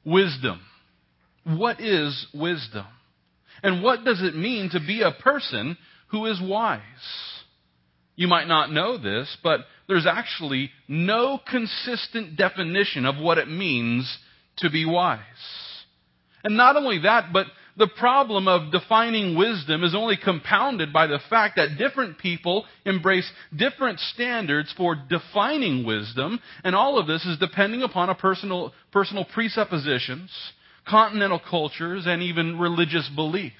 wisdom. What is wisdom? And what does it mean to be a person who is wise? You might not know this, but there's actually no consistent definition of what it means to be wise. And not only that, but the problem of defining wisdom is only compounded by the fact that different people embrace different standards for defining wisdom, and all of this is depending upon a personal presuppositions, continental cultures, and even religious beliefs.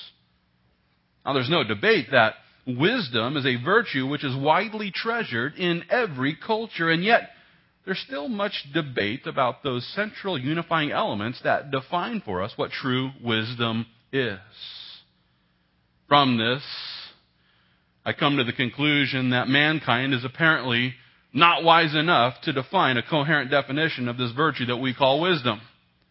Now, there's no debate that wisdom is a virtue which is widely treasured in every culture, and yet there's still much debate about those central unifying elements that define for us what true wisdom is. From this, I come to the conclusion that mankind is apparently not wise enough to define a coherent definition of this virtue that we call wisdom.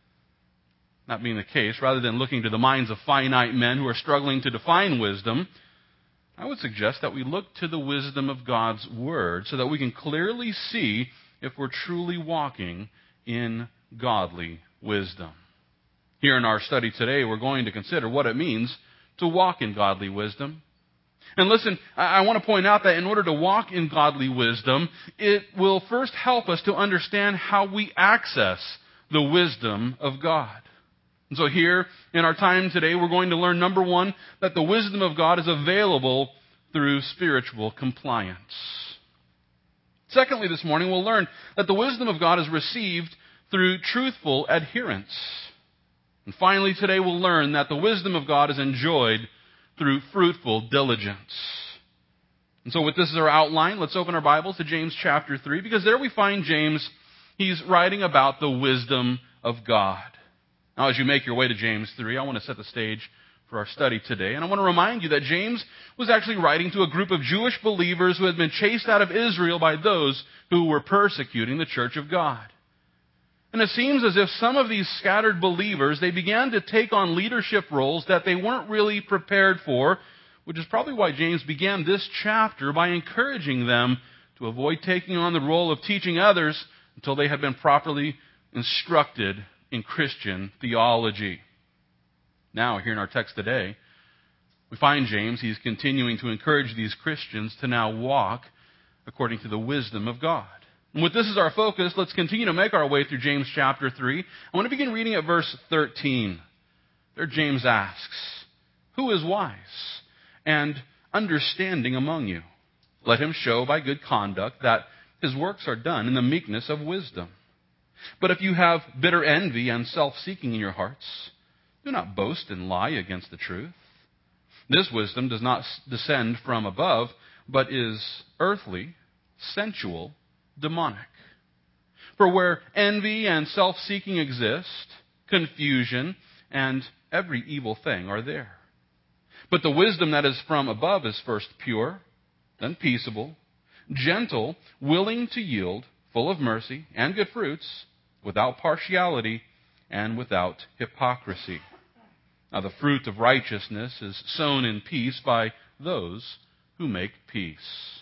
That being the case, rather than looking to the minds of finite men who are struggling to define wisdom, I would suggest that we look to the wisdom of God's Word so that we can clearly see if we're truly walking in godly wisdom. Here in our study today, we're going to consider what it means to walk in godly wisdom. And listen, I want to point out that in order to walk in godly wisdom, it will first help us to understand how we access the wisdom of God. And so here in our time today, we're going to learn, number one, that the wisdom of God is available through spiritual compliance. Secondly, this morning, we'll learn that the wisdom of God is received through truthful adherence. And finally, today, we'll learn that the wisdom of God is enjoyed through fruitful diligence. And so with this as our outline, let's open our Bibles to James chapter 3, because there we find James, he's writing about the wisdom of God. Now, as you make your way to James 3, I want to set the stage for our study today. And I want to remind you that James was actually writing to a group of Jewish believers who had been chased out of Israel by those who were persecuting the church of God. And it seems as if some of these scattered believers, they began to take on leadership roles that they weren't really prepared for, which is probably why James began this chapter by encouraging them to avoid taking on the role of teaching others until they had been properly instructed in Christian theology. Now, here in our text today, we find James, he's continuing to encourage these Christians to now walk according to the wisdom of God. And with this as our focus, let's continue to make our way through James chapter 3. I want to begin reading at verse 13. There James asks, "Who is wise and understanding among you? Let him show by good conduct that his works are done in the meekness of wisdom. But if you have bitter envy and self-seeking in your hearts, do not boast and lie against the truth. This wisdom does not descend from above, but is earthly, sensual, demonic. For where envy and self-seeking exist, confusion and every evil thing are there. But the wisdom that is from above is first pure, then peaceable, gentle, willing to yield, full of mercy and good fruits, without partiality and without hypocrisy. Now the fruit of righteousness is sown in peace by those who make peace."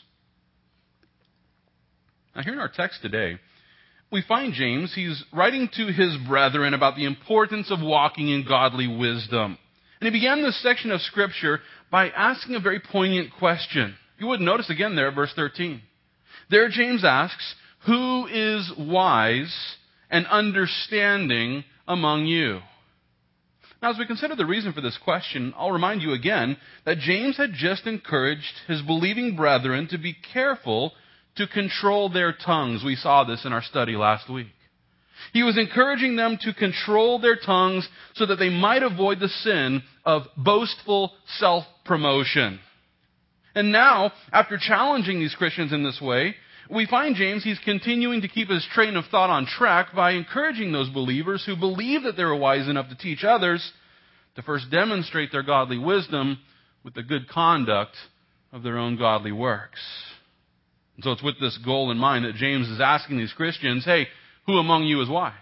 Now here in our text today, we find James, he's writing to his brethren about the importance of walking in godly wisdom. And he began this section of Scripture by asking a very poignant question. You would notice again there, verse 13. There James asks, "Who is wise and understanding among you?" Now, as we consider the reason for this question, I'll remind you again that James had just encouraged his believing brethren to be careful to control their tongues. We saw this in our study last week. He was encouraging them to control their tongues so that they might avoid the sin of boastful self-promotion. And now, after challenging these Christians in this way, we find James, he's continuing to keep his train of thought on track by encouraging those believers who believe that they were wise enough to teach others to first demonstrate their godly wisdom with the good conduct of their own godly works. And so it's with this goal in mind that James is asking these Christians, hey, who among you is wise?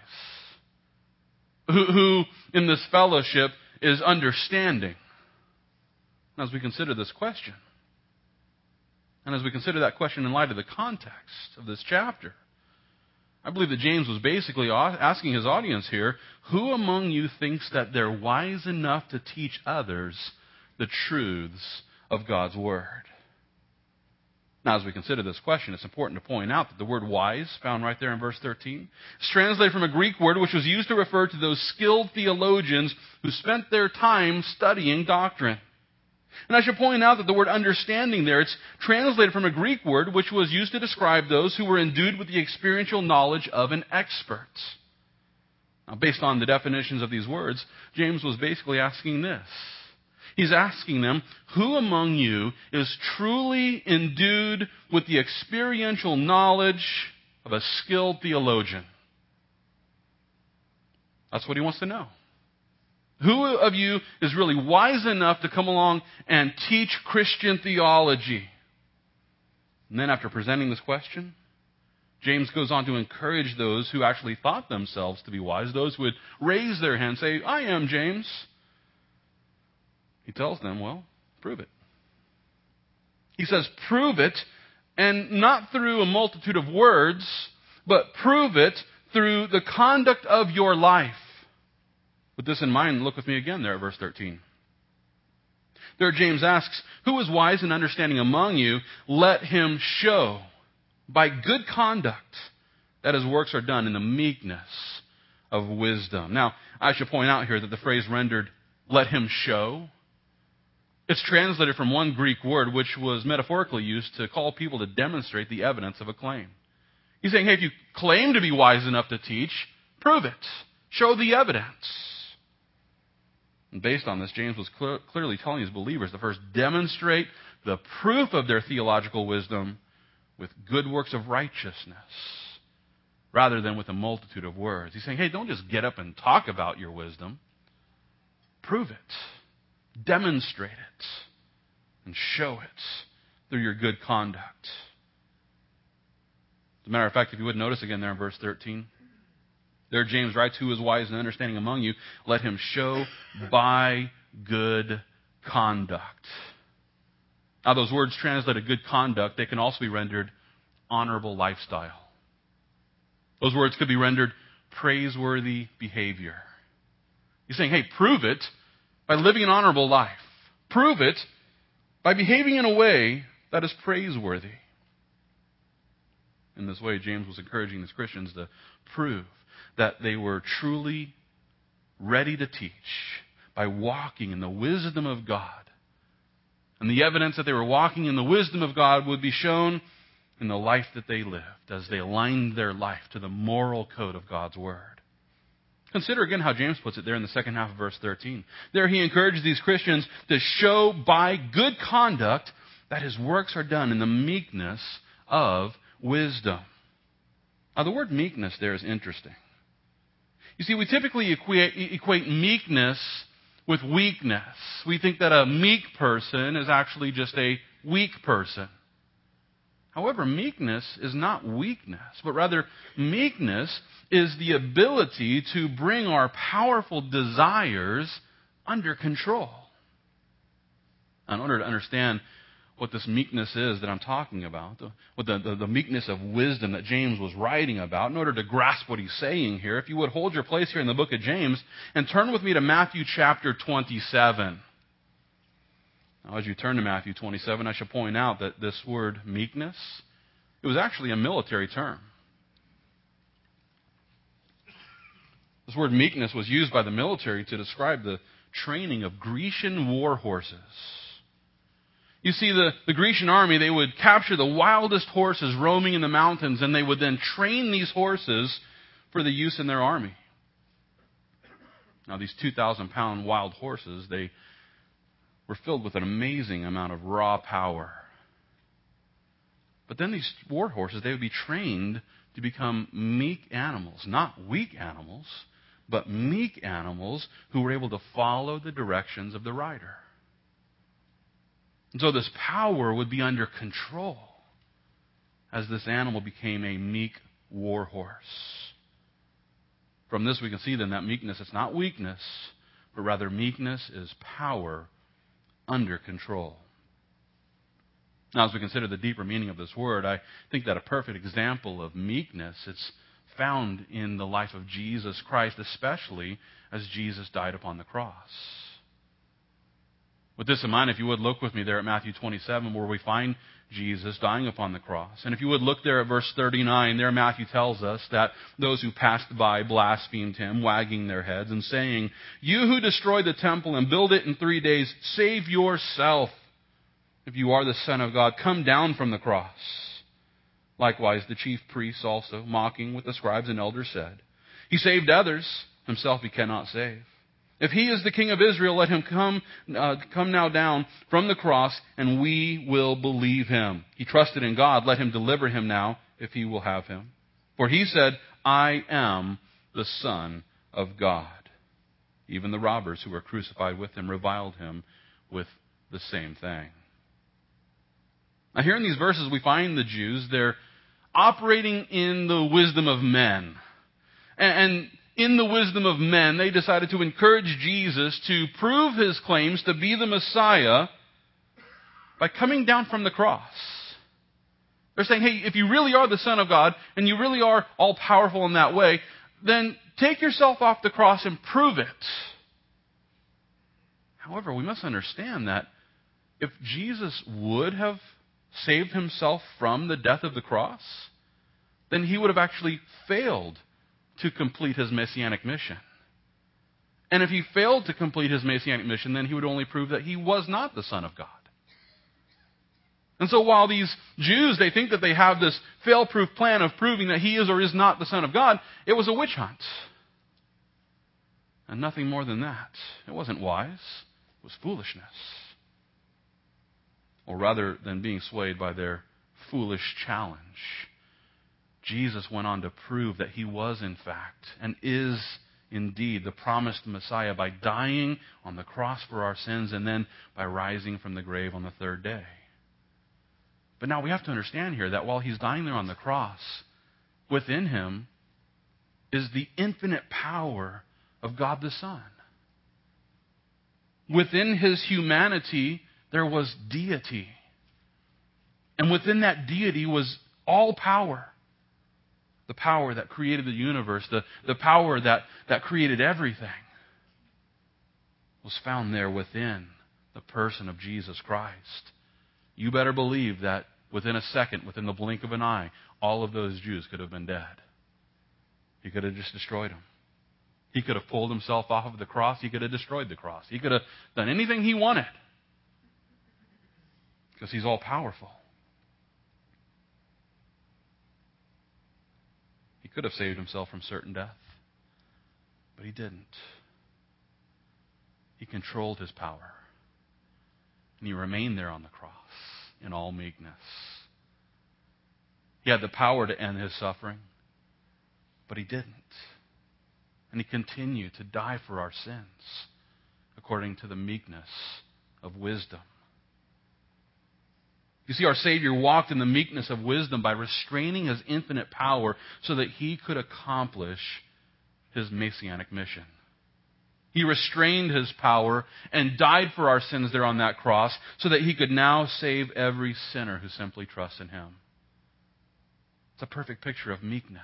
Who in this fellowship is understanding? As we consider this question, and as we consider that question in light of the context of this chapter, I believe that James was basically asking his audience here, who among you thinks that they're wise enough to teach others the truths of God's Word? Now, as we consider this question, it's important to point out that the word wise, found right there in verse 13, is translated from a Greek word which was used to refer to those skilled theologians who spent their time studying doctrine. And I should point out that the word understanding there, it's translated from a Greek word which was used to describe those who were endued with the experiential knowledge of an expert. Now, based on the definitions of these words, James was basically asking this. He's asking them, who among you is truly endued with the experiential knowledge of a skilled theologian? That's what he wants to know. Who of you is really wise enough to come along and teach Christian theology? And then after presenting this question, James goes on to encourage those who actually thought themselves to be wise, those who would raise their hand and say, I am James. He tells them, well, prove it. He says, prove it, and not through a multitude of words, but prove it through the conduct of your life. With this in mind, look with me again there at verse 13. There James asks, who is wise and understanding among you? Let him show by good conduct that his works are done in the meekness of wisdom. Now, I should point out here that the phrase rendered, let him show, it's translated from one Greek word which was metaphorically used to call people to demonstrate the evidence of a claim. He's saying, hey, if you claim to be wise enough to teach, prove it. Show the evidence. And based on this, James was clearly telling his believers to first demonstrate the proof of their theological wisdom with good works of righteousness rather than with a multitude of words. He's saying, hey, don't just get up and talk about your wisdom. Prove it. Demonstrate it and show it through your good conduct. As a matter of fact, if you would notice again there in verse 13, there James writes, who is wise and understanding among you? Let him show by good conduct. Now those words translated good conduct, they can also be rendered honorable lifestyle. Those words could be rendered praiseworthy behavior. He's saying, hey, prove it by living an honorable life. Prove it by behaving in a way that is praiseworthy. In this way, James was encouraging these Christians to prove that they were truly ready to teach by walking in the wisdom of God. And the evidence that they were walking in the wisdom of God would be shown in the life that they lived as they aligned their life to the moral code of God's Word. Consider again how James puts it there in the second half of verse 13. There he encourages these Christians to show by good conduct that his works are done in the meekness of wisdom. Now the word meekness there is interesting. You see, we typically equate meekness with weakness. We think that a meek person is actually just a weak person. However, meekness is not weakness, but rather meekness is the ability to bring our powerful desires under control. In order to understand what this meekness is that I'm talking about, what the meekness of wisdom that James was writing about, in order to grasp what he's saying here, if you would hold your place here in the book of James and turn with me to Matthew chapter 27. Now, as you turn to Matthew 27, I should point out that this word meekness, it was actually a military term. This word meekness was used by the military to describe the training of Grecian war horses. You see, the Grecian army, they would capture the wildest horses roaming in the mountains, and they would then train these horses for the use in their army. Now, these 2,000-pound wild horses, they were filled with an amazing amount of raw power. But then these war horses, they would be trained to become meek animals. Not weak animals, but meek animals who were able to follow the directions of the rider. And so this power would be under control as this animal became a meek war horse. From this we can see then that meekness is not weakness, but rather meekness is power under control. Now, as we consider the deeper meaning of this word, I think that a perfect example of meekness, it's found in the life of Jesus Christ, especially as Jesus died upon the cross. With this in mind, if you would look with me there at Matthew 27, where we find Jesus dying upon the cross. And if you would look there at verse 39, there Matthew tells us that those who passed by blasphemed him, wagging their heads and saying, "You who destroy the temple and build it in 3 days, save yourself. If you are the Son of God, come down from the cross." Likewise, the chief priests also, mocking with the scribes and elders, said, "He saved others, himself he cannot save. If he is the King of Israel, let him come now down from the cross, and we will believe him. He trusted in God. Let him deliver him now, if he will have him. For he said, 'I am the Son of God.'" Even the robbers who were crucified with him reviled him with the same thing. Now here in these verses we find the Jews, they're operating in the wisdom of men. And in the wisdom of men, they decided to encourage Jesus to prove his claims to be the Messiah by coming down from the cross. They're saying, hey, if you really are the Son of God, and you really are all-powerful in that way, then take yourself off the cross and prove it. However, we must understand that if Jesus would have saved himself from the death of the cross, then he would have actually failed to complete his messianic mission. And if he failed to complete his messianic mission, then he would only prove that he was not the Son of God. And so while these Jews, they think that they have this fail-proof plan of proving that he is or is not the Son of God, it was a witch hunt. And nothing more than that. It wasn't wise. It was foolishness. Or rather than being swayed by their foolish challenge, Jesus went on to prove that he was in fact and is indeed the promised Messiah by dying on the cross for our sins and then by rising from the grave on the third day. But now we have to understand here that while he's dying there on the cross, within him is the infinite power of God the Son. Within his humanity, there was deity. And within that deity was all power. The power that created the universe, the power that created everything, was found there within the person of Jesus Christ. You better believe that within a second, within the blink of an eye, all of those Jews could have been dead. He could have just destroyed them. He could have pulled himself off of the cross. He could have destroyed the cross. He could have done anything he wanted. Because he's all powerful. He could have saved himself from certain death. But he didn't. He controlled his power. And he remained there on the cross in all meekness. He had the power to end his suffering. But he didn't. And he continued to die for our sins according to the meekness of wisdom. You see, our Savior walked in the meekness of wisdom by restraining his infinite power so that he could accomplish his messianic mission. He restrained his power and died for our sins there on that cross so that he could now save every sinner who simply trusts in him. It's a perfect picture of meekness.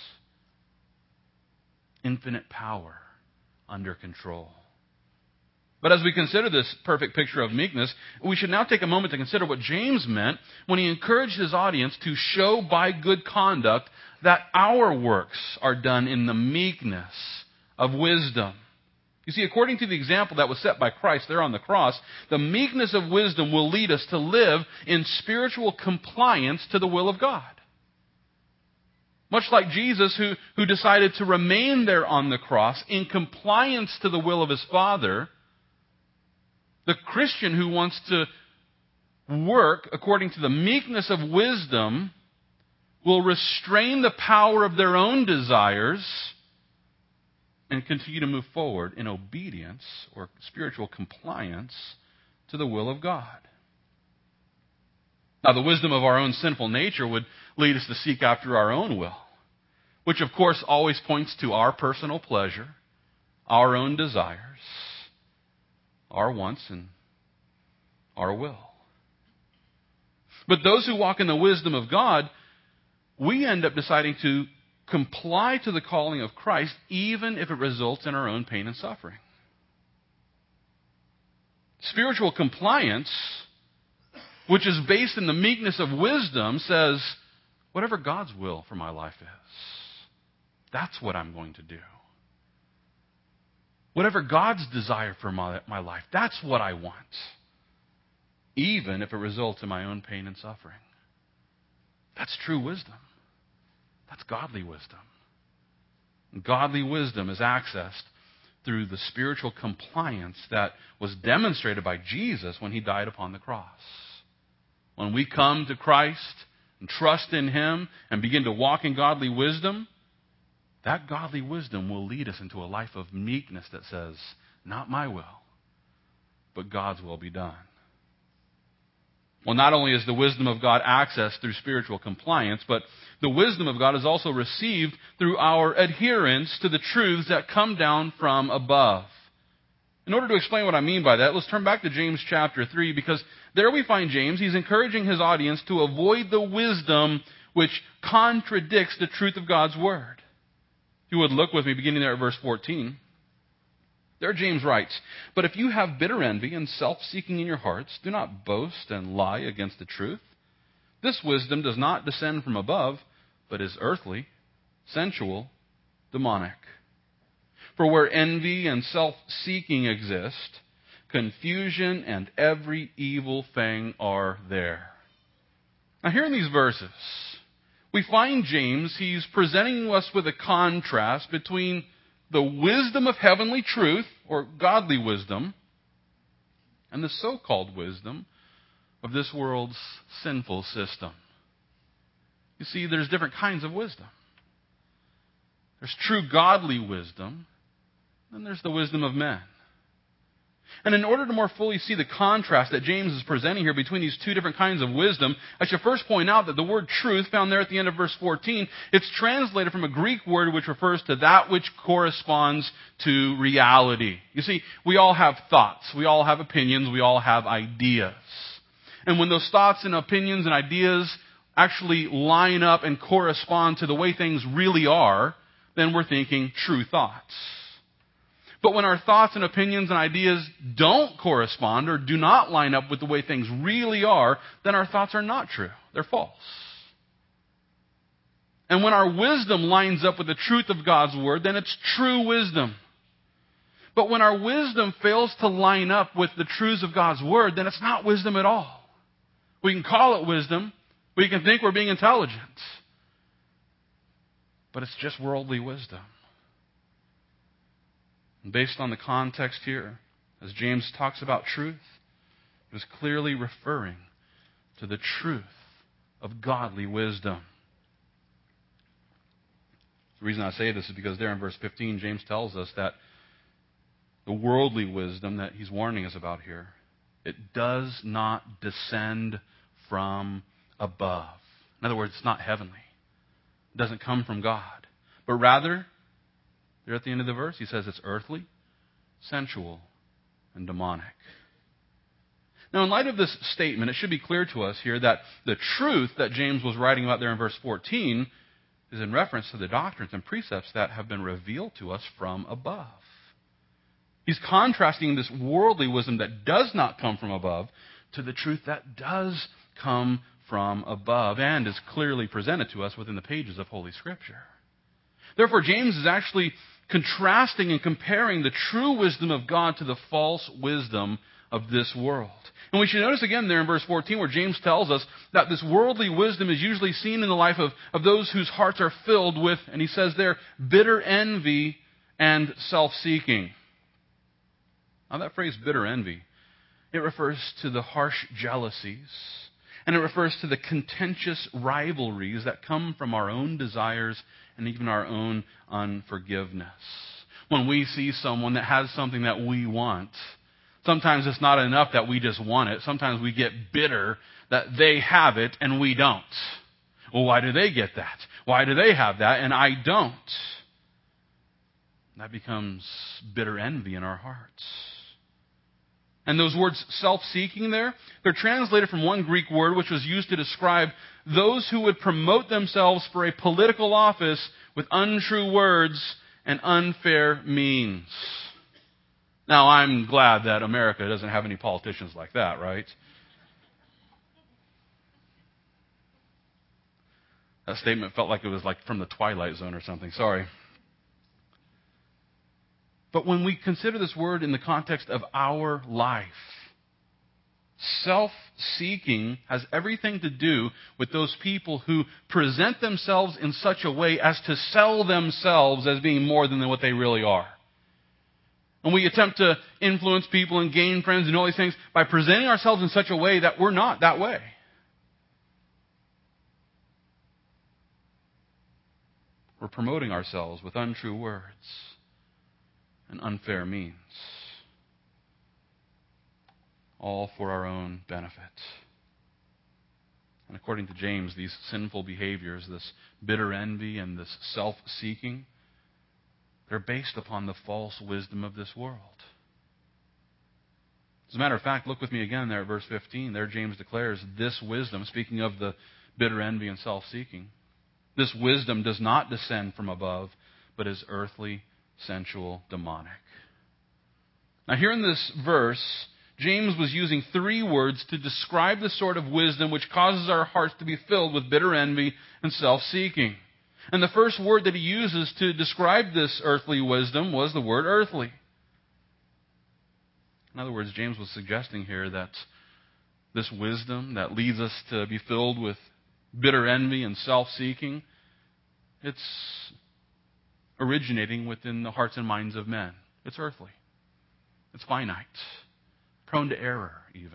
Infinite power under control. But as we consider this perfect picture of meekness, we should now take a moment to consider what James meant when he encouraged his audience to show by good conduct that our works are done in the meekness of wisdom. You see, according to the example that was set by Christ there on the cross, the meekness of wisdom will lead us to live in spiritual compliance to the will of God. Much like Jesus, who decided to remain there on the cross in compliance to the will of his Father, the Christian who wants to work according to the meekness of wisdom will restrain the power of their own desires and continue to move forward in obedience or spiritual compliance to the will of God. Now, the wisdom of our own sinful nature would lead us to seek after our own will, which of course always points to our personal pleasure, our own desires, our wants, and our will. But those who walk in the wisdom of God, we end up deciding to comply to the calling of Christ, even if it results in our own pain and suffering. Spiritual compliance, which is based in the meekness of wisdom, says, whatever God's will for my life is, that's what I'm going to do. Whatever God's desire for my life, that's what I want, even if it results in my own pain and suffering. That's true wisdom. That's godly wisdom. And godly wisdom is accessed through the spiritual compliance that was demonstrated by Jesus when he died upon the cross. When we come to Christ and trust in him and begin to walk in godly wisdom, that godly wisdom will lead us into a life of meekness that says, not my will, but God's will be done. Well, not only is the wisdom of God accessed through spiritual compliance, but the wisdom of God is also received through our adherence to the truths that come down from above. In order to explain what I mean by that, let's turn back to James chapter 3, because there we find James. He's encouraging his audience to avoid the wisdom which contradicts the truth of God's word. If you would look with me, beginning there at verse 14. There James writes, "But if you have bitter envy and self-seeking in your hearts, do not boast and lie against the truth. This wisdom does not descend from above, but is earthly, sensual, demonic. For where envy and self-seeking exist, confusion and every evil thing are there." Now here in these verses, we find James, he's presenting us with a contrast between the wisdom of heavenly truth, or godly wisdom, and the so-called wisdom of this world's sinful system. You see, there's different kinds of wisdom. There's true godly wisdom, and there's the wisdom of men. And in order to more fully see the contrast that James is presenting here between these two different kinds of wisdom, I should first point out that the word truth, found there at the end of verse 14, it's translated from a Greek word which refers to that which corresponds to reality. You see, we all have thoughts, we all have opinions, we all have ideas. And when those thoughts and opinions and ideas actually line up and correspond to the way things really are, then we're thinking true thoughts. But when our thoughts and opinions and ideas don't correspond or do not line up with the way things really are, then our thoughts are not true. They're false. And when our wisdom lines up with the truth of God's word, then it's true wisdom. But when our wisdom fails to line up with the truths of God's word, then it's not wisdom at all. We can call it wisdom. We can think we're being intelligent. But it's just worldly wisdom. And based on the context here, as James talks about truth, it is clearly referring to the truth of godly wisdom. The reason I say this is because there in verse 15, James tells us that the worldly wisdom that he's warning us about here, it does not descend from above. In other words, it's not heavenly. It doesn't come from God. But rather, there at the end of the verse, he says it's earthly, sensual, and demonic. Now, in light of this statement, it should be clear to us here that the truth that James was writing about there in verse 14 is in reference to the doctrines and precepts that have been revealed to us from above. He's contrasting this worldly wisdom that does not come from above to the truth that does come from above and is clearly presented to us within the pages of Holy Scripture. Therefore, James is actually contrasting and comparing the true wisdom of God to the false wisdom of this world. And we should notice again there in verse 14 where James tells us that this worldly wisdom is usually seen in the life of those whose hearts are filled with, and he says there, bitter envy and self-seeking. Now that phrase, bitter envy, it refers to the harsh jealousies, and it refers to the contentious rivalries that come from our own desires and even our own unforgiveness. When we see someone that has something that we want, sometimes it's not enough that we just want it. Sometimes we get bitter that they have it and we don't. Well, why do they get that? Why do they have that and I don't? That becomes bitter envy in our hearts. And those words self-seeking there, they're translated from one Greek word which was used to describe those who would promote themselves for a political office with untrue words and unfair means. Now, I'm glad that America doesn't have any politicians like that, right? That statement felt like it was like from the Twilight Zone or something. Sorry. But when we consider this word in the context of our life, self-seeking has everything to do with those people who present themselves in such a way as to sell themselves as being more than what they really are. And we attempt to influence people and gain friends and all these things by presenting ourselves in such a way that we're not that way. We're promoting ourselves with untrue words and unfair means, all for our own benefit. And according to James, these sinful behaviors, this bitter envy and this self-seeking, they're based upon the false wisdom of this world. As a matter of fact, look with me again there at verse 15. There James declares this wisdom, speaking of the bitter envy and self-seeking, this wisdom does not descend from above, but is earthly, sensual, demonic. Now here in this verse, James was using three words to describe the sort of wisdom which causes our hearts to be filled with bitter envy and self-seeking. And the first word that he uses to describe this earthly wisdom was the word earthly. In other words, James was suggesting here that this wisdom that leads us to be filled with bitter envy and self-seeking, it's originating within the hearts and minds of men. It's earthly. It's finite. Prone to error, even.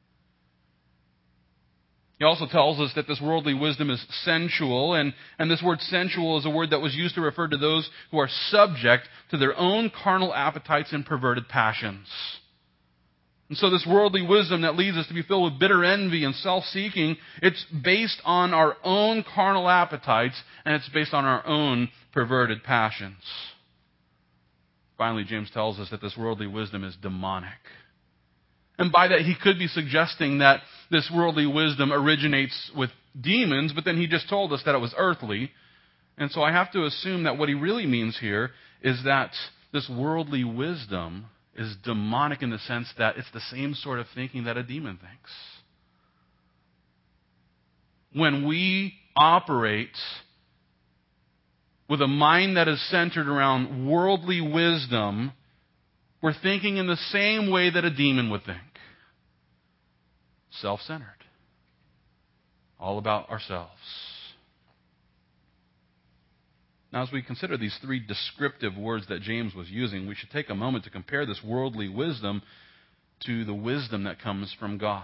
He also tells us that this worldly wisdom is sensual, and this word sensual is a word that was used to refer to those who are subject to their own carnal appetites and perverted passions. And so this worldly wisdom that leads us to be filled with bitter envy and self-seeking, it's based on our own carnal appetites, and it's based on our own perverted passions. Finally, James tells us that this worldly wisdom is demonic. And by that, he could be suggesting that this worldly wisdom originates with demons, but then he just told us that it was earthly. And so I have to assume that what he really means here is that this worldly wisdom is demonic in the sense that it's the same sort of thinking that a demon thinks. When we operate with a mind that is centered around worldly wisdom, we're thinking in the same way that a demon would think. Self-centered. All about ourselves. Now, as we consider these three descriptive words that James was using, we should take a moment to compare this worldly wisdom to the wisdom that comes from God.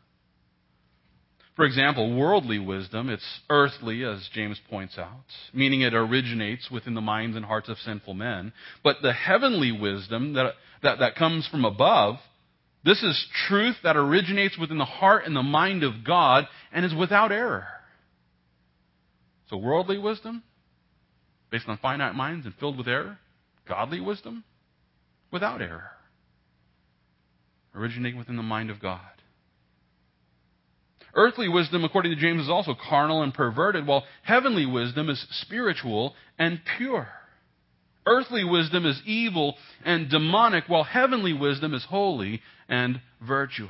For example, worldly wisdom, it's earthly, as James points out, meaning it originates within the minds and hearts of sinful men. But the heavenly wisdom that comes from above, this is truth that originates within the heart and the mind of God and is without error. So worldly wisdom, based on finite minds and filled with error. Godly wisdom, without error. Originating within the mind of God. Earthly wisdom, according to James, is also carnal and perverted, while heavenly wisdom is spiritual and pure. Earthly wisdom is evil and demonic, while heavenly wisdom is holy and virtuous.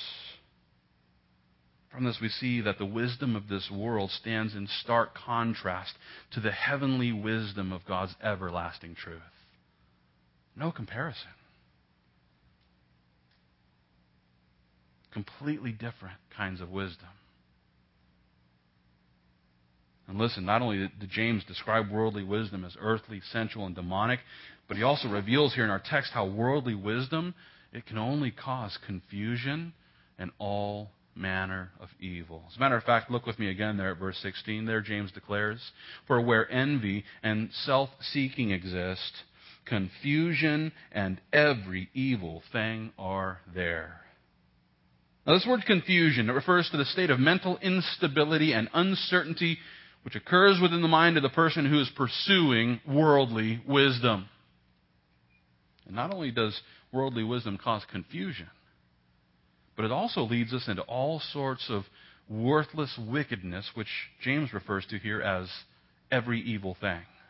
From this we see that the wisdom of this world stands in stark contrast to the heavenly wisdom of God's everlasting truth. No comparison. Completely different kinds of wisdom. And listen, not only did James describe worldly wisdom as earthly, sensual, and demonic, but he also reveals here in our text how worldly wisdom, it can only cause confusion and all manner of evil. As a matter of fact, look with me again there at verse 16. There James declares, "For where envy and self-seeking exist, confusion and every evil thing are there." Now this word confusion, it refers to the state of mental instability and uncertainty which occurs within the mind of the person who is pursuing worldly wisdom. And not only does worldly wisdom cause confusion, but it also leads us into all sorts of worthless wickedness, which James refers to here as every evil thing.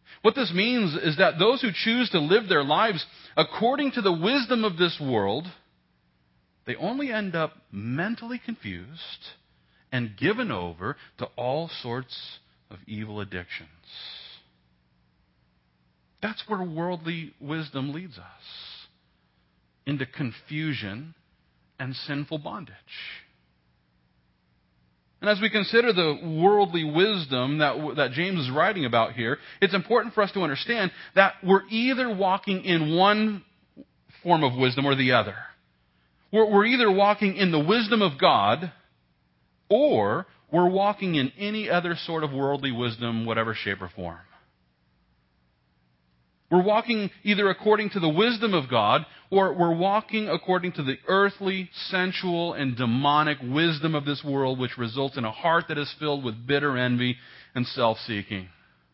What this means is that those who choose to live their lives according to the wisdom of this world, they only end up mentally confused and given over to all sorts of evil addictions. That's where worldly wisdom leads us, into confusion and sinful bondage. And as we consider the worldly wisdom that James is writing about here, it's important for us to understand that we're either walking in one form of wisdom or the other. We're either walking in the wisdom of God, or we're walking in any other sort of worldly wisdom, whatever shape or form. We're walking either according to the wisdom of God, or we're walking according to the earthly, sensual, and demonic wisdom of this world, which results in a heart that is filled with bitter envy and self-seeking.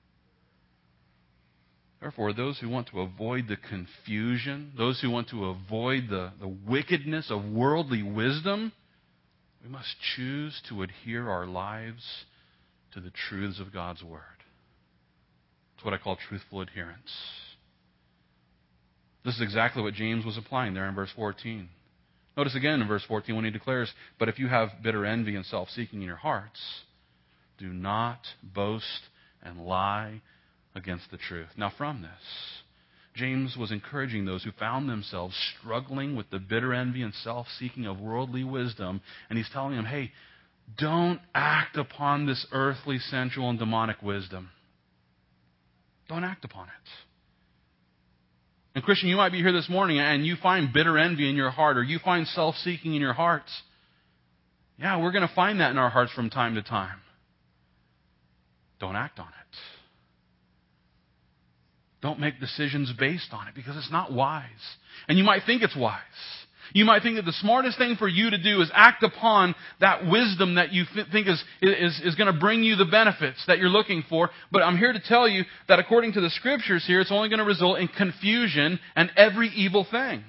Therefore, those who want to avoid the confusion, those who want to avoid the wickedness of worldly wisdom, we must choose to adhere our lives to the truths of God's Word. It's what I call truthful adherence. This is exactly what James was applying there in verse 14. Notice again in verse 14 when he declares, "But if you have bitter envy and self-seeking in your hearts, do not boast and lie against the truth." Now from this, James was encouraging those who found themselves struggling with the bitter envy and self-seeking of worldly wisdom, and he's telling them, hey, don't act upon this earthly, sensual, and demonic wisdom. Don't act upon it. And Christian, you might be here this morning and you find bitter envy in your heart, or you find self-seeking in your hearts. Yeah, we're going to find that in our hearts from time to time. Don't act on it. Don't make decisions based on it, because it's not wise. And you might think it's wise. You might think that the smartest thing for you to do is act upon that wisdom that you think is going to bring you the benefits that you're looking for. But I'm here to tell you that according to the Scriptures here, it's only going to result in confusion and every evil thing.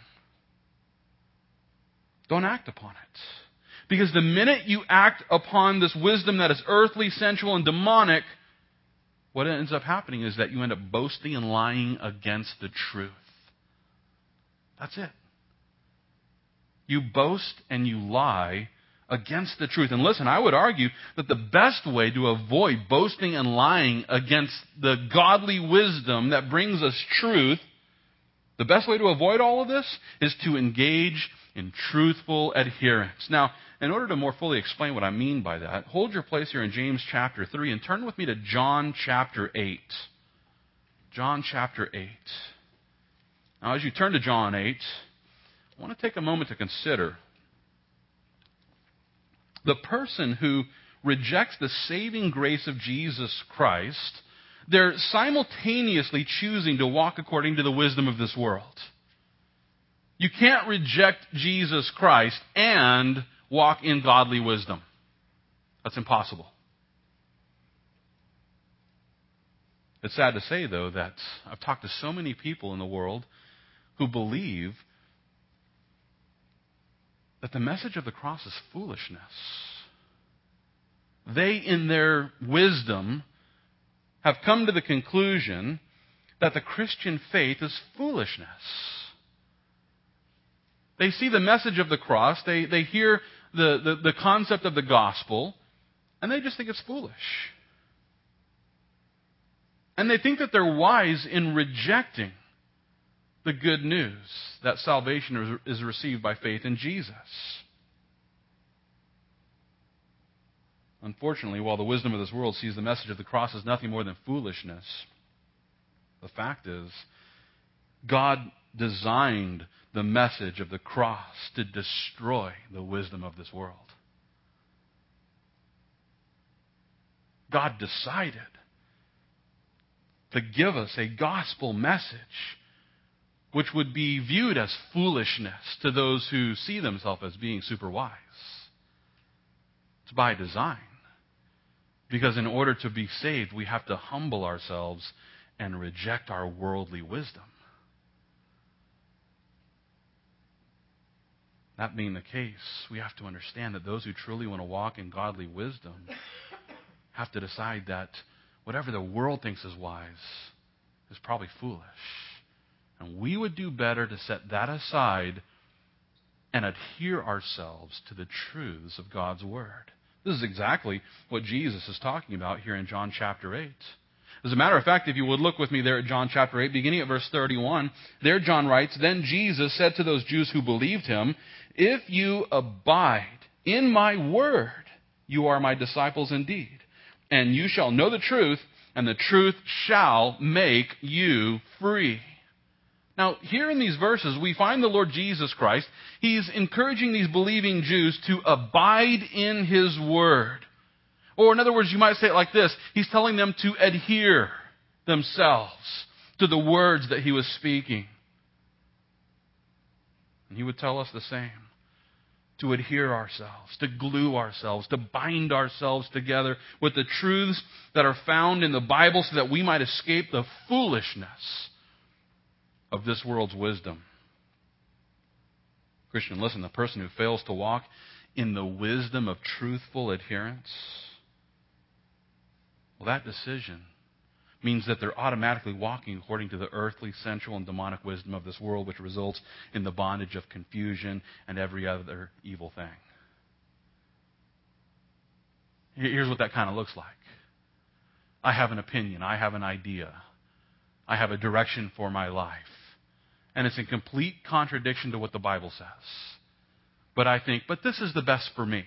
Don't act upon it. Because the minute you act upon this wisdom that is earthly, sensual, and demonic, what ends up happening is that you end up boasting and lying against the truth. That's it. You boast and you lie against the truth. And listen, I would argue that the best way to avoid boasting and lying against the godly wisdom that brings us truth, the best way to avoid all of this is to engage in truthful adherence. Now, in order to more fully explain what I mean by that, hold your place here in James chapter 3 and turn with me to John chapter 8. John chapter 8. Now, as you turn to John 8, I want to take a moment to consider the person who rejects the saving grace of Jesus Christ. They're simultaneously choosing to walk according to the wisdom of this world. You can't reject Jesus Christ and walk in godly wisdom. That's impossible. It's sad to say, though, that I've talked to so many people in the world who believe that the message of the cross is foolishness. They, in their wisdom, have come to the conclusion that the Christian faith is foolishness. They see the message of the cross, they hear the concept of the gospel, and they just think it's foolish. And they think that they're wise in rejecting the good news that salvation is received by faith in Jesus. Unfortunately, while the wisdom of this world sees the message of the cross as nothing more than foolishness, the fact is, God designed the message of the cross to destroy the wisdom of this world. God decided to give us a gospel message which would be viewed as foolishness to those who see themselves as being super wise. It's by design. Because in order to be saved, we have to humble ourselves and reject our worldly wisdom. That being the case, we have to understand that those who truly want to walk in godly wisdom have to decide that whatever the world thinks is wise is probably foolish. And we would do better to set that aside and adhere ourselves to the truths of God's Word. This is exactly what Jesus is talking about here in John chapter 8. As a matter of fact, if you would look with me there at John chapter 8, beginning at verse 31, there John writes, "Then Jesus said to those Jews who believed him, 'If you abide in my word, you are my disciples indeed, and you shall know the truth, and the truth shall make you free.'" Now, here in these verses, we find the Lord Jesus Christ. He's encouraging these believing Jews to abide in his word. Or in other words, you might say it like this. He's telling them to adhere themselves to the words that he was speaking. And he would tell us the same. To adhere ourselves, to glue ourselves, to bind ourselves together with the truths that are found in the Bible so that we might escape the foolishness of this world's wisdom. Christian, listen, the person who fails to walk in the wisdom of truthful adherence, well, that decision means that they're automatically walking according to the earthly, sensual, and demonic wisdom of this world, which results in the bondage of confusion and every other evil thing. Here's what that kind of looks like. I have an opinion. I have an idea. I have a direction for my life. And it's in complete contradiction to what the Bible says. But I think, but this is the best for me.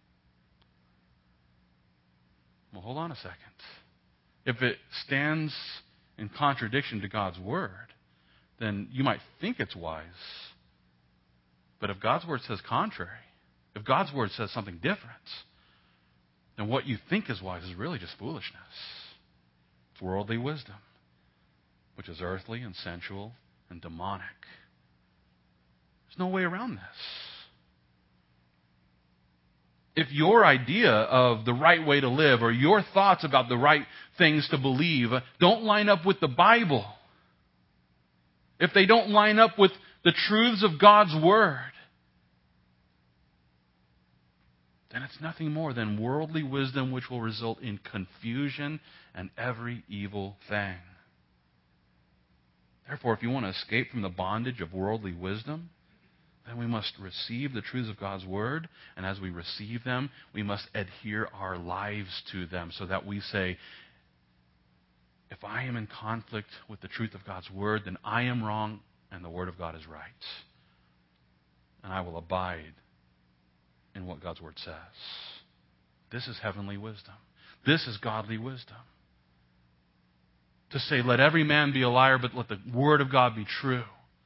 Well, hold on a second. If it stands in contradiction to God's Word, then you might think it's wise. But if God's Word says contrary, if God's Word says something different, then what you think is wise is really just foolishness. It's worldly wisdom, which is earthly and sensual and demonic. There's no way around this. If your idea of the right way to live or your thoughts about the right things to believe don't line up with the Bible, if they don't line up with the truths of God's Word, then it's nothing more than worldly wisdom which will result in confusion and every evil thing. Therefore, if you want to escape from the bondage of worldly wisdom, then we must receive the truths of God's Word, and as we receive them, we must adhere our lives to them so that we say, if I am in conflict with the truth of God's Word, then I am wrong and the Word of God is right. And I will abide in what God's Word says. This is heavenly wisdom. This is godly wisdom. To say, let every man be a liar, but let the Word of God be true.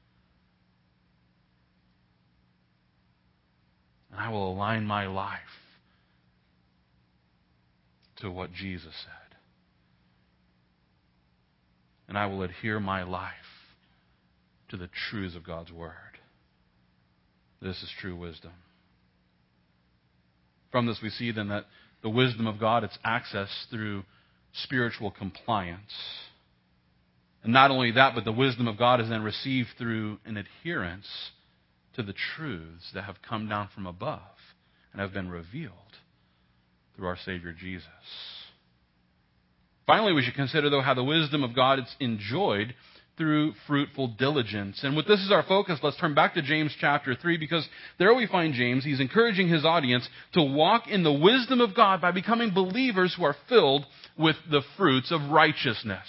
And I will align my life to what Jesus said. And I will adhere my life to the truths of God's Word. This is true wisdom. From this we see then that the wisdom of God, it's accessed through spiritual compliance. And not only that, but the wisdom of God is then received through an adherence to the truths that have come down from above and have been revealed through our Savior Jesus. Finally, we should consider, though, how the wisdom of God is enjoyed through fruitful diligence. And with this as our focus, let's turn back to James chapter 3, because there we find James. He's encouraging his audience to walk in the wisdom of God by becoming believers who are filled with the fruits of righteousness.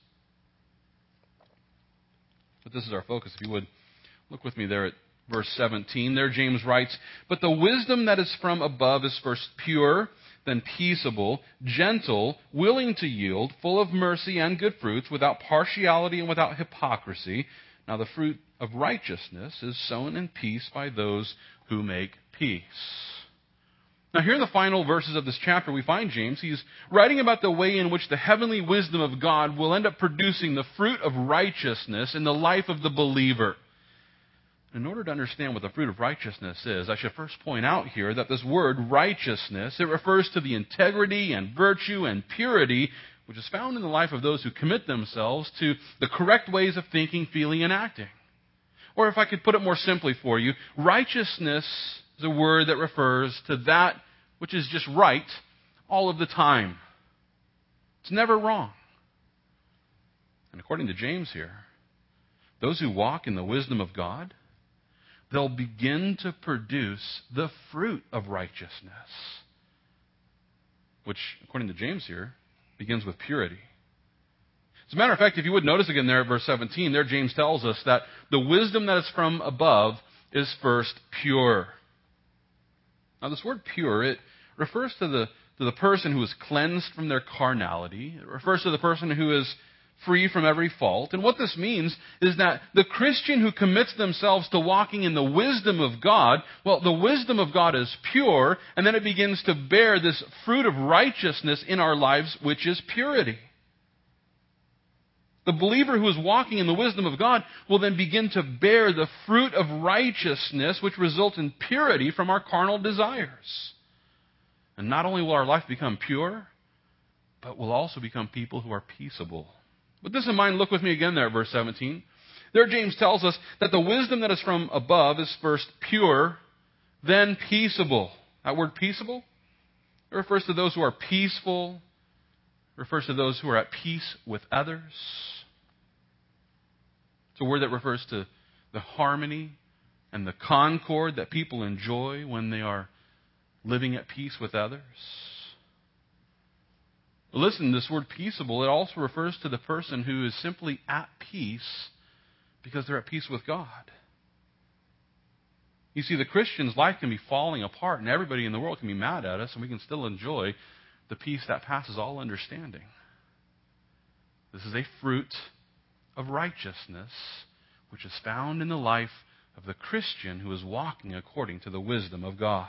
But this is our focus. If you would, look with me there at verse 17. There James writes, "But the wisdom that is from above is first pure, then peaceable, gentle, willing to yield, full of mercy and good fruits, without partiality and without hypocrisy. Now the fruit of righteousness is sown in peace by those who make peace." Now here in the final verses of this chapter, we find James. He's writing about the way in which the heavenly wisdom of God will end up producing the fruit of righteousness in the life of the believer. In order to understand what the fruit of righteousness is, I should first point out here that this word righteousness, it refers to the integrity and virtue and purity which is found in the life of those who commit themselves to the correct ways of thinking, feeling, and acting. Or if I could put it more simply for you, righteousness is a word that refers to that which is just right all of the time. It's never wrong. And according to James here, those who walk in the wisdom of God, they'll begin to produce the fruit of righteousness, which, according to James here, begins with purity. As a matter of fact, if you would notice again there at verse 17, there James tells us that the wisdom that is from above is first pure. Now this word pure, it refers to the person who is cleansed from their carnality. It refers to the person who is free from every fault. And what this means is that the Christian who commits themselves to walking in the wisdom of God, well, the wisdom of God is pure, and then it begins to bear this fruit of righteousness in our lives, which is purity. The believer who is walking in the wisdom of God will then begin to bear the fruit of righteousness, which results in purity from our carnal desires. And not only will our life become pure, but we'll also become people who are peaceable. With this in mind, look with me again there at verse 17. There James tells us that the wisdom that is from above is first pure, then peaceable. That word peaceable, it refers to those who are peaceful, it refers to those who are at peace with others. It's a word that refers to the harmony and the concord that people enjoy when they are living at peace with others. Listen, this word peaceable, it also refers to the person who is simply at peace because they're at peace with God. You see, the Christian's life can be falling apart and everybody in the world can be mad at us, and we can still enjoy the peace that passes all understanding. This is a fruit of righteousness which is found in the life of the Christian who is walking according to the wisdom of God.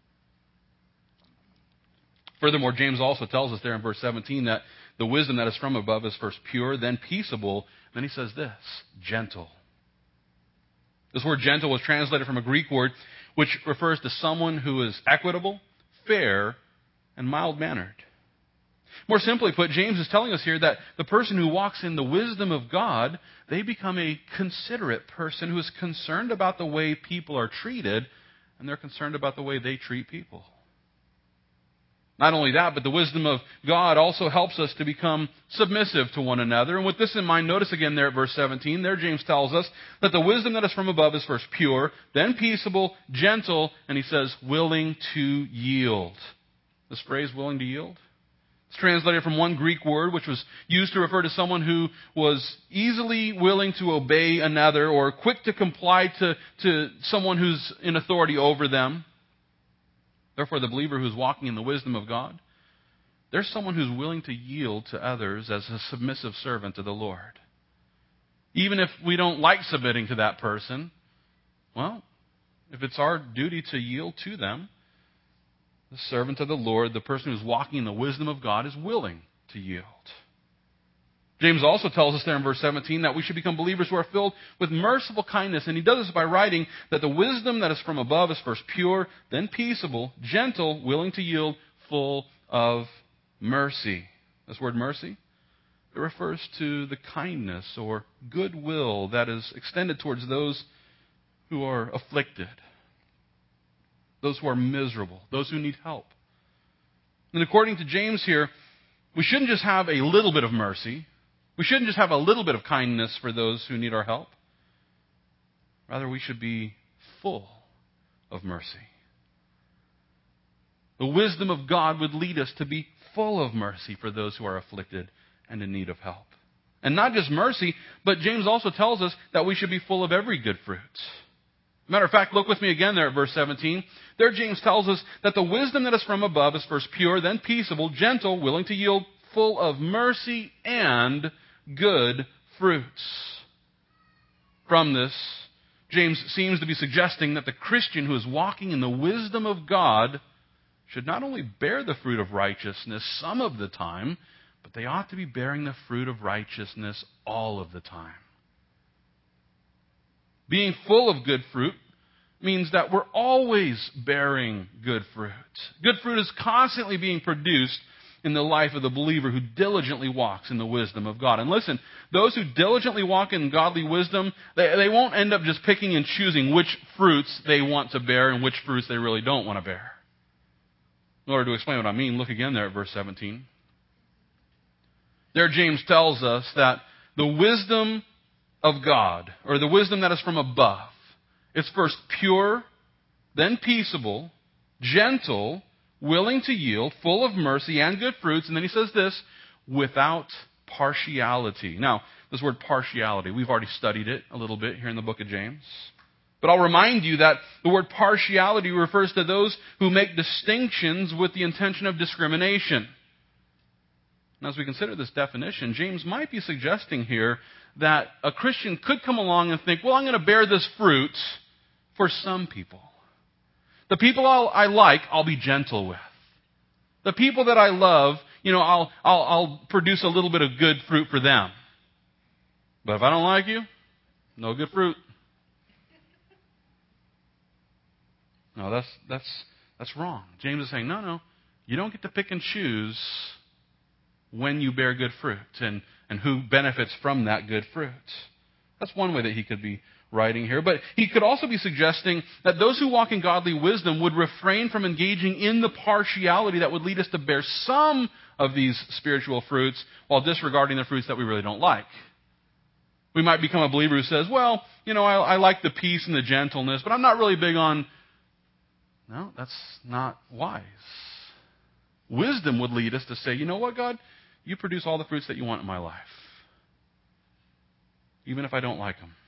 Furthermore, James also tells us there in verse 17 that the wisdom that is from above is first pure, then peaceable. Then he says this, gentle. This word gentle was translated from a Greek word which refers to someone who is equitable, fair, and mild-mannered. More simply put, James is telling us here that the person who walks in the wisdom of God, they become a considerate person who is concerned about the way people are treated, and they're concerned about the way they treat people. Not only that, but the wisdom of God also helps us to become submissive to one another. And with this in mind, notice again there at verse 17, there James tells us that the wisdom that is from above is first pure, then peaceable, gentle, and he says, willing to yield. This phrase, willing to yield, it's translated from one Greek word which was used to refer to someone who was easily willing to obey another or quick to comply to someone who's in authority over them. Therefore, the believer who's walking in the wisdom of God, there's someone who's willing to yield to others as a submissive servant to the Lord. Even if we don't like submitting to that person, well, if it's our duty to yield to them, the servant of the Lord, the person who's walking in the wisdom of God, is willing to yield. James also tells us there in verse 17 that we should become believers who are filled with merciful kindness. And he does this by writing that the wisdom that is from above is first pure, then peaceable, gentle, willing to yield, full of mercy. This word mercy, it refers to the kindness or goodwill that is extended towards those who are afflicted, those who are miserable, those who need help. And according to James here, we shouldn't just have a little bit of mercy. We shouldn't just have a little bit of kindness for those who need our help. Rather, we should be full of mercy. The wisdom of God would lead us to be full of mercy for those who are afflicted and in need of help. And not just mercy, but James also tells us that we should be full of every good fruit. Matter of fact, look with me again there at verse 17. There James tells us that the wisdom that is from above is first pure, then peaceable, gentle, willing to yield, full of mercy and good fruits. From this, James seems to be suggesting that the Christian who is walking in the wisdom of God should not only bear the fruit of righteousness some of the time, but they ought to be bearing the fruit of righteousness all of the time. Being full of good fruit means that we're always bearing good fruit. Good fruit is constantly being produced in the life of the believer who diligently walks in the wisdom of God. And listen, those who diligently walk in godly wisdom, they won't end up just picking and choosing which fruits they want to bear and which fruits they really don't want to bear. In order to explain what I mean, look again there at verse 17. There James tells us that The wisdom of God, or the wisdom that is from above, it's first pure, then peaceable, gentle, willing to yield, full of mercy and good fruits. And then he says this, without partiality. Now, this word partiality, we've already studied it a little bit here in the book of James. But I'll remind you that the word partiality refers to those who make distinctions with the intention of discrimination. And as we consider this definition, James might be suggesting here that a Christian could come along and think, well, I'm going to bear this fruit for some people. The people I like, I'll be gentle with. The people that I love, I'll produce a little bit of good fruit for them. But if I don't like you, no good fruit. No, that's wrong. James is saying, no, you don't get to pick and choose when you bear good fruit and who benefits from that good fruit. That's one way that he could be writing here. But he could also be suggesting that those who walk in godly wisdom would refrain from engaging in the partiality that would lead us to bear some of these spiritual fruits while disregarding the fruits that we really don't like. We might become a believer who says, well, I like the peace and the gentleness, but I'm not really big on... No, that's not wise. Wisdom would lead us to say, you know what, God? You produce all the fruits that you want in my life, even if I don't like them.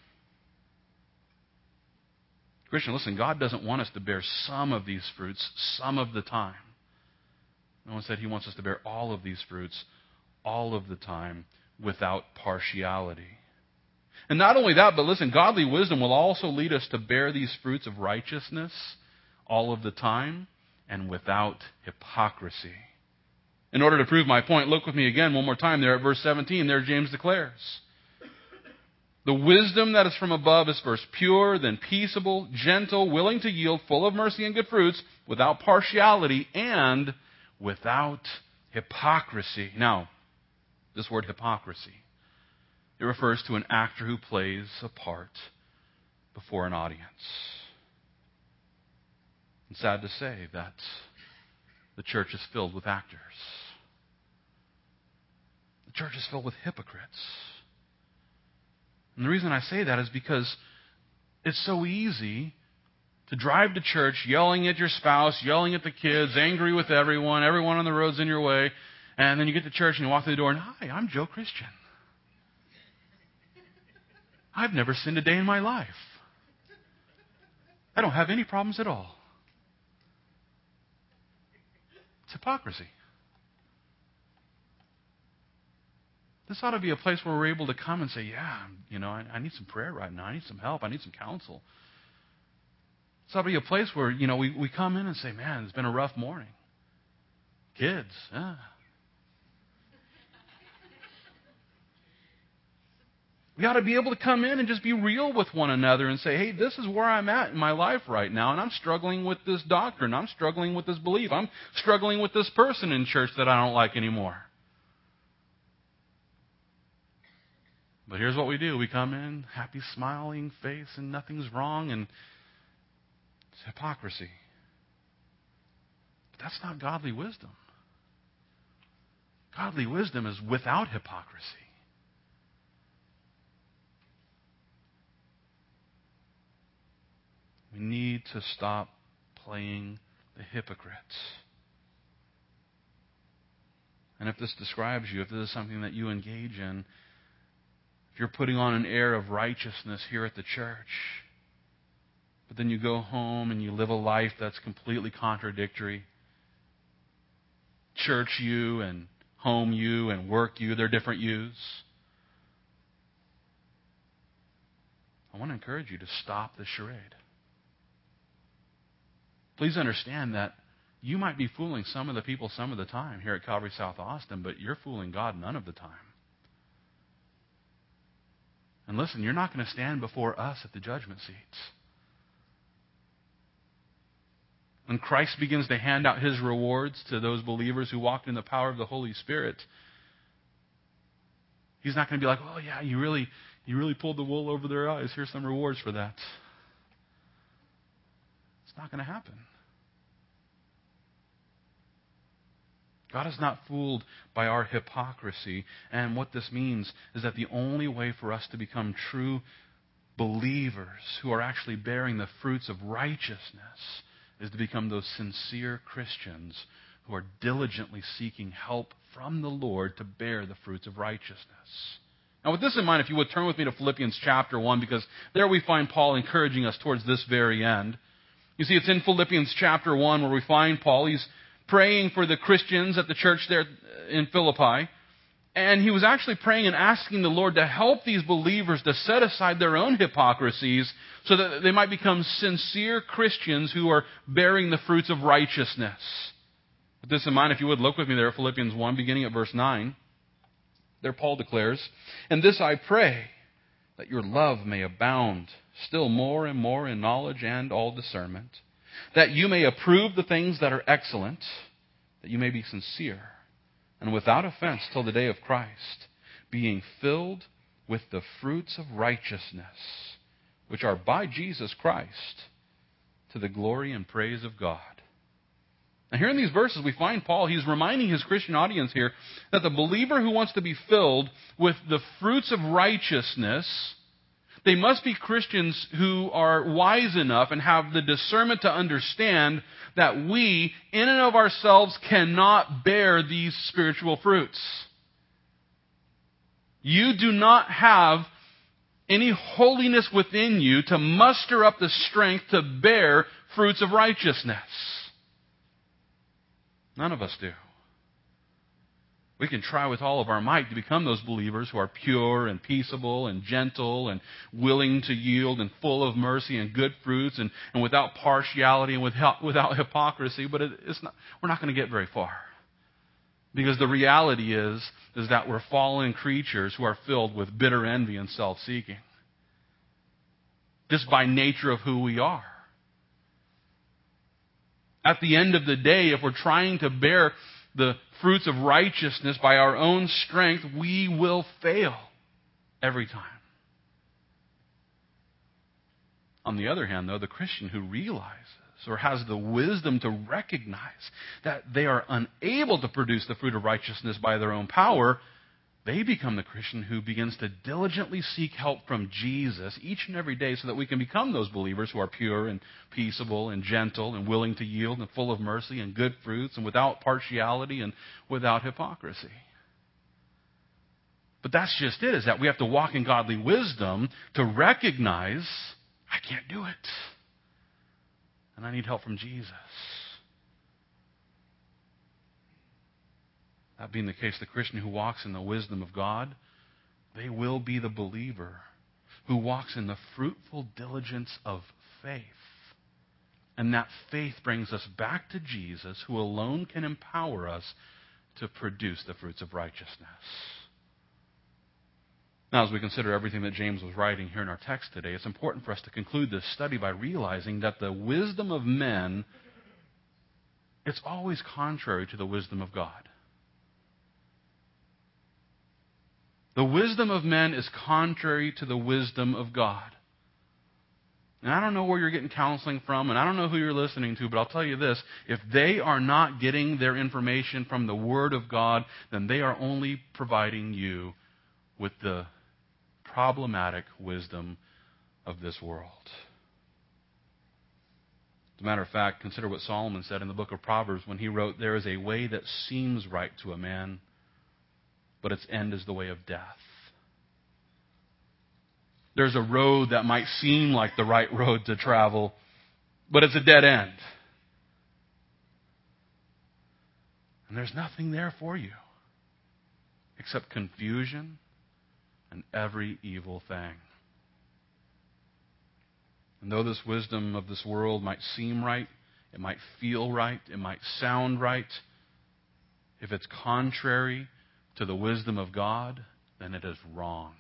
Christian, listen, God doesn't want us to bear some of these fruits some of the time. No one said he wants us to bear all of these fruits all of the time without partiality. And not only that, but listen, godly wisdom will also lead us to bear these fruits of righteousness all of the time and without hypocrisy. In order to prove my point, look with me again one more time there at verse 17. There James declares, the wisdom that is from above is first pure, then peaceable, gentle, willing to yield, full of mercy and good fruits, without partiality and without hypocrisy. Now, this word hypocrisy, it refers to an actor who plays a part before an audience. It's sad to say that the church is filled with actors. The church is filled with hypocrites. And the reason I say that is because it's so easy to drive to church yelling at your spouse, yelling at the kids, angry with everyone on the road's in your way, and then you get to church and you walk through the door and, hi, I'm Joe Christian. I've never sinned a day in my life. I don't have any problems at all. It's hypocrisy. This ought to be a place where we're able to come and say, yeah, I need some prayer right now. I need some help. I need some counsel. This ought to be a place where, we come in and say, man, it's been a rough morning. Kids, We ought to be able to come in and just be real with one another and say, hey, this is where I'm at in my life right now, and I'm struggling with this doctrine. I'm struggling with this belief. I'm struggling with this person in church that I don't like anymore. But here's what we do. We come in, happy, smiling face, and nothing's wrong, and it's hypocrisy. But that's not godly wisdom. Godly wisdom is without hypocrisy. We need to stop playing the hypocrites. And if this describes you, if this is something that you engage in, if you're putting on an air of righteousness here at the church, but then you go home and you live a life that's completely contradictory, church you and home you and work you, they're different yous. I want to encourage you to stop the charade. Please understand that you might be fooling some of the people some of the time here at Calvary South Austin, but you're fooling God none of the time. And listen, you're not going to stand before us at the judgment seats. When Christ begins to hand out his rewards to those believers who walked in the power of the Holy Spirit, he's not going to be like, oh yeah, you really pulled the wool over their eyes. Here's some rewards for that. It's not going to happen. God is not fooled by our hypocrisy. And what this means is that the only way for us to become true believers who are actually bearing the fruits of righteousness is to become those sincere Christians who are diligently seeking help from the Lord to bear the fruits of righteousness. Now, with this in mind, if you would turn with me to Philippians chapter 1, because there we find Paul encouraging us towards this very end. You see, it's in Philippians chapter 1 where we find Paul. He's praying for the Christians at the church there in Philippi. And he was actually praying and asking the Lord to help these believers to set aside their own hypocrisies so that they might become sincere Christians who are bearing the fruits of righteousness. With this in mind, if you would look with me there at Philippians 1, beginning at verse 9. There Paul declares, "And this I pray, that your love may abound still more and more in knowledge and all discernment, that you may approve the things that are excellent, that you may be sincere and without offense till the day of Christ, being filled with the fruits of righteousness, which are by Jesus Christ, to the glory and praise of God." Now here in these verses we find Paul, he's reminding his Christian audience here that the believer who wants to be filled with the fruits of righteousness, they must be Christians who are wise enough and have the discernment to understand that we, in and of ourselves, cannot bear these spiritual fruits. You do not have any holiness within you to muster up the strength to bear fruits of righteousness. None of us do. We can try with all of our might to become those believers who are pure and peaceable and gentle and willing to yield and full of mercy and good fruits and without partiality and without hypocrisy, but we're not going to get very far. Because the reality is that we're fallen creatures who are filled with bitter envy and self-seeking. Just by nature of who we are. At the end of the day, if we're trying to bear the fruits of righteousness by our own strength, we will fail every time. On the other hand, though, the Christian who realizes or has the wisdom to recognize that they are unable to produce the fruit of righteousness by their own power, they become the Christian who begins to diligently seek help from Jesus each and every day so that we can become those believers who are pure and peaceable and gentle and willing to yield and full of mercy and good fruits and without partiality and without hypocrisy. But that's just it, is that we have to walk in godly wisdom to recognize, I can't do it. And I need help from Jesus. That being the case, the Christian who walks in the wisdom of God, they will be the believer who walks in the fruitful diligence of faith. And that faith brings us back to Jesus, who alone can empower us to produce the fruits of righteousness. Now, as we consider everything that James was writing here in our text today, it's important for us to conclude this study by realizing that the wisdom of men, it's always contrary to the wisdom of God. The wisdom of men is contrary to the wisdom of God. And I don't know where you're getting counseling from, and I don't know who you're listening to, but I'll tell you this. If they are not getting their information from the Word of God, then they are only providing you with the problematic wisdom of this world. As a matter of fact, consider what Solomon said in the book of Proverbs when he wrote, "There is a way that seems right to a man, but its end is the way of death." There's a road that might seem like the right road to travel, but it's a dead end. And there's nothing there for you except confusion and every evil thing. And though this wisdom of this world might seem right, it might feel right, it might sound right, if it's contrary to the wisdom of God, then it is wrong.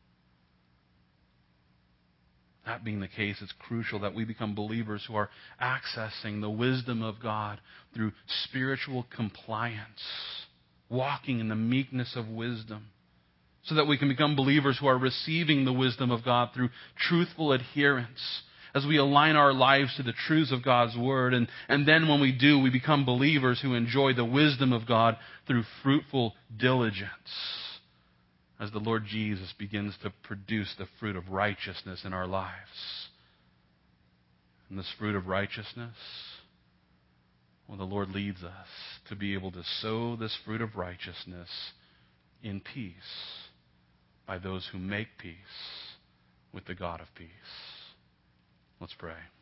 That being the case, it's crucial that we become believers who are accessing the wisdom of God through spiritual compliance, walking in the meekness of wisdom, so that we can become believers who are receiving the wisdom of God through truthful adherence as we align our lives to the truths of God's Word. And then when we do, we become believers who enjoy the wisdom of God through fruitful diligence, as the Lord Jesus begins to produce the fruit of righteousness in our lives. And this fruit of righteousness, well, the Lord leads us to be able to sow this fruit of righteousness in peace by those who make peace with the God of peace. Let's pray.